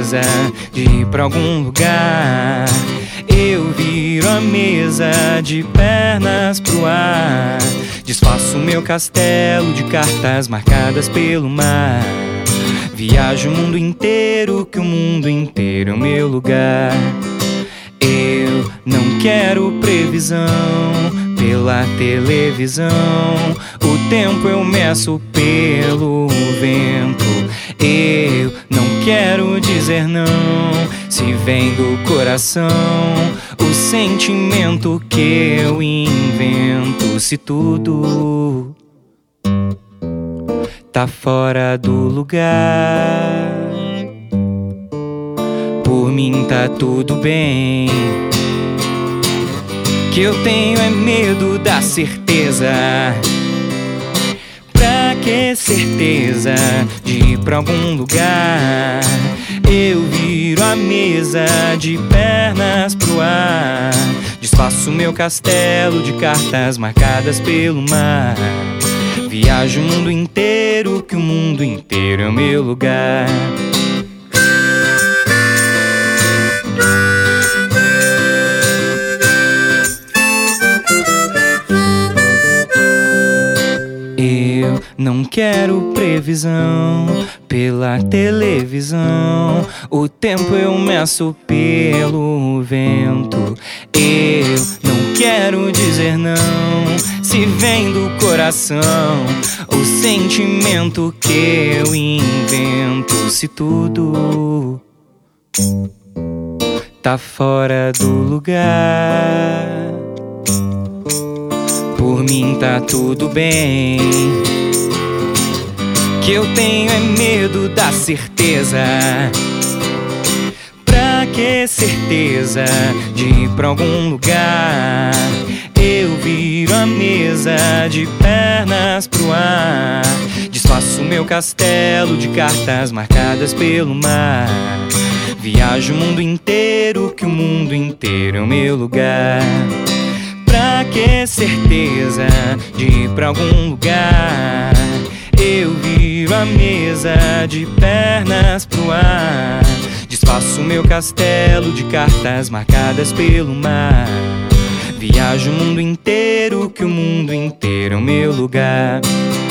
certeza de ir pra algum lugar. Eu viro a mesa de pernas pro ar, desfaço meu castelo de cartas marcadas pelo mar. Viajo o mundo inteiro, que o mundo inteiro é o meu lugar. Eu não quero previsão pela televisão, o tempo eu meço pelo vento. Eu não quero dizer não, se vem do coração o sentimento que eu invento. Se tudo tá fora do lugar, por mim tá tudo bem. Que eu tenho é medo da certeza. Pra que certeza de ir pra algum lugar? Eu viro a mesa de pernas pro ar, desfaço meu castelo de cartas marcadas pelo mar. Viajo o mundo inteiro, que o mundo inteiro é o meu lugar. Eu não quero previsão pela televisão, o tempo eu meço pelo vento. Eu não quero dizer não, se vem do coração o sentimento que eu invento. Se tudo tá fora do lugar, por mim tá tudo bem. Que eu tenho é medo da certeza. Pra que certeza de ir pra algum lugar? Eu viro a mesa de pernas pro ar, desfaço meu castelo de cartas marcadas pelo mar. Viajo o mundo inteiro, que o mundo inteiro é o meu lugar. Pra que certeza de ir pra algum lugar? Eu viro a mesa de pernas pro ar, desfaço meu castelo de cartas marcadas pelo mar. Viajo o mundo inteiro, que o mundo inteiro é o meu lugar.